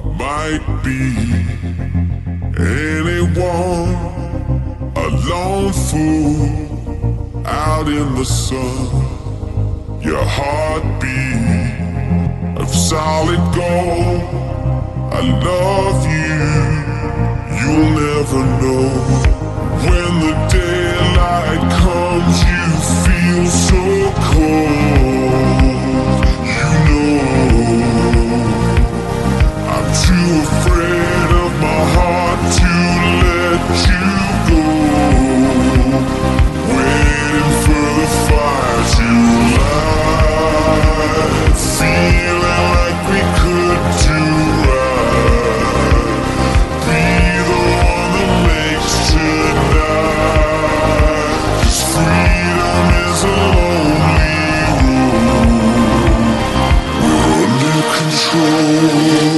might be anyone, a lone fool out in the sun. Your heartbeat of solid gold. I love you, you'll never know. When the daylight comes, you feel so cold. You know I'm too afraid of my heart to let you go. Waiting for the fire to light, feeling like we could do right. Be the one that makes tonight. 'Cause freedom is a lonely road. We're under control.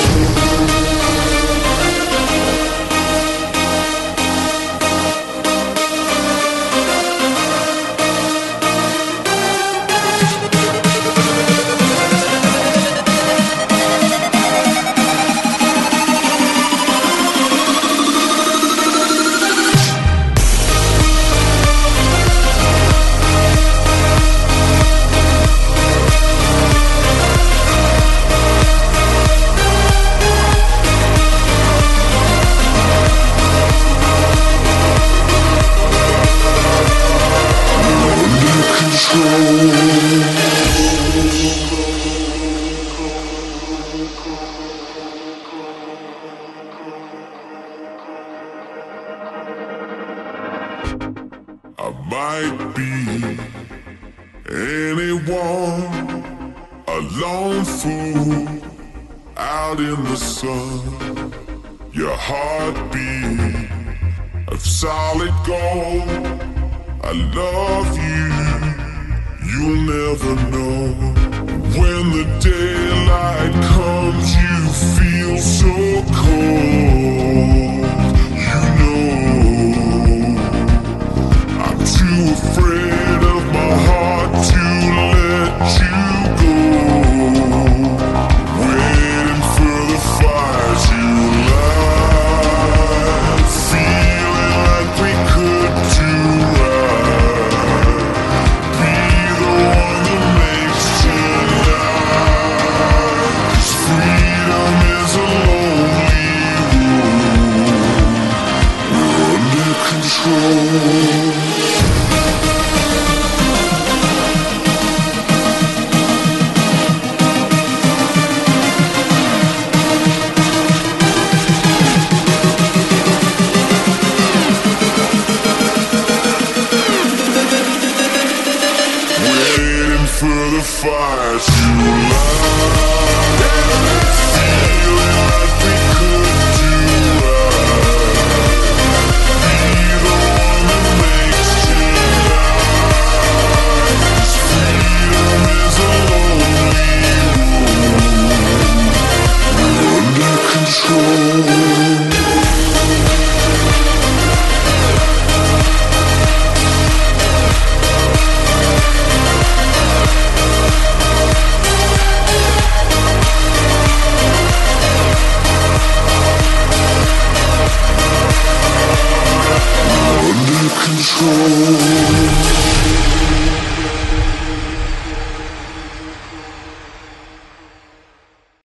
I might be anyone, a lone fool out in the sun. Your heartbeat of solid gold. I love you, you'll never know. When the daylight comes, you feel so cold. You know I'm too afraid of my heart to let you go. Waiting for the fire to light, feeling like we could do right. Be the one that makes tonight. 'Cause freedom is a lonely road. We're under control. For the fire to light, feeling like we could do right. Be the one that makes tonight. 'Cause freedom is a lonely road. We're under control.